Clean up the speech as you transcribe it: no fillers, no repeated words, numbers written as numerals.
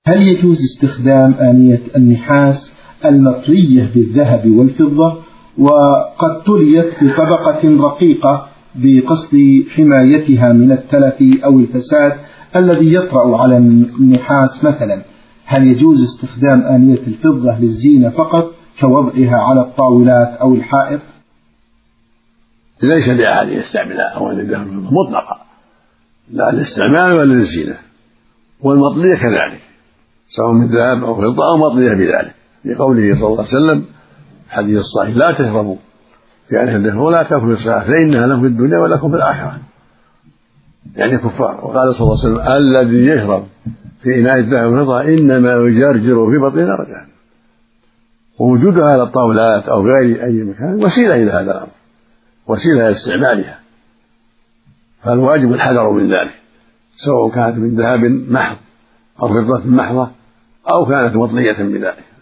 هل يجوز استخدام آنية النحاس المطلية بالذهب والفضة وقد طليت بطبقة رقيقة بقصد حمايتها من التلف أو الفساد الذي يطرأ على النحاس مثلا؟ هل يجوز استخدام آنية الفضة للزينة فقط كوضعها على الطاولات أو الحائط؟ ليس لأحد يستعملها أواني الذهب مطلقة، لا للاستعمال ولا للزينة، والمطلية كذلك سواء من ذهب أو فضة أو مطلية بذلك، لقوله صلى الله عليه وسلم حديث الصحيح: لا تشربوا في آنية الذهب ولا تأكلوا في الصلاة فإنها لكم في الدنيا ولكم في الآخرة، يعني كفار. وقال صلى الله عليه وسلم: الذي يشرب في إناء الذهب والفضة إنما يجرجر في بطنه نار جهنم. ووجودها على الطاولات أو غير أي مكان وسيلة إلى هذا الأمر، وسيلة إلى استعمالها، فالواجب الحذر من ذلك، سواء كانت من ذهب محض أو فضة محضة أو كانت مطلية بذلك.